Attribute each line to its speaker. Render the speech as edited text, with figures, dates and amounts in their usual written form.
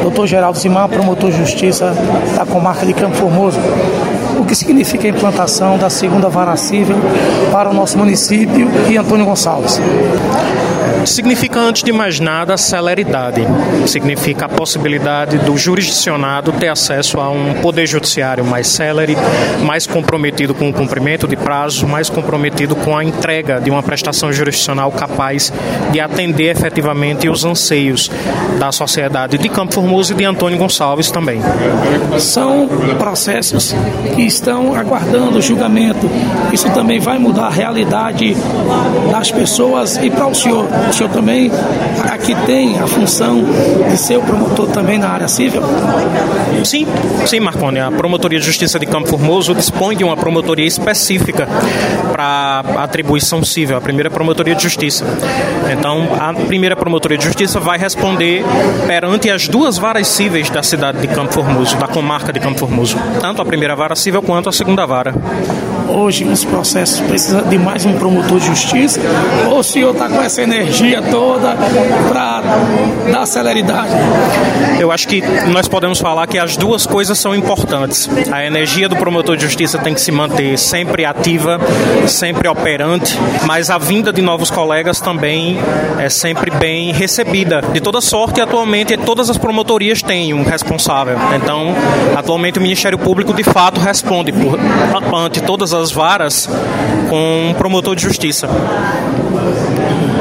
Speaker 1: Dr. Geraldo Zimar, promotor de justiça da comarca de Campo Formoso. O que significa a implantação da segunda vara civil para o nosso município e Antônio Gonçalves?
Speaker 2: Significa, antes de mais nada, celeridade. Significa a possibilidade do jurisdicionado ter acesso a um poder judiciário mais célere, mais comprometido com o cumprimento de prazos, mais comprometido com a entrega de uma prestação jurisdicional capaz de atender efetivamente os anseios da sociedade de Campo Formoso e de Antônio Gonçalves também.
Speaker 1: São processos que estão aguardando o julgamento. Isso também vai mudar a realidade das pessoas. E para o senhor também aqui tem a função de ser o promotor também na área civil?
Speaker 2: Sim, Marconi. A Promotoria de Justiça de Campo Formoso dispõe de uma promotoria específica para atribuição civil, a primeira Promotoria de Justiça. Então, a primeira Promotoria de Justiça vai responder perante as duas varas cíveis da cidade de Campo Formoso, da comarca de Campo Formoso, tanto a primeira vara civil quanto a segunda vara.
Speaker 1: Hoje, os processos precisam de mais um promotor de justiça, ou o senhor está com essa energia toda para dar celeridade?
Speaker 2: Eu acho que nós podemos falar que as duas coisas são importantes. A energia do promotor de justiça tem que se manter sempre ativa, sempre operante, mas a vinda de novos colegas também é sempre bem recebida. De toda sorte, atualmente, todas as promotorias têm um responsável. Então, atualmente, o Ministério Público, de fato, responde ante todas as varas com um promotor de justiça.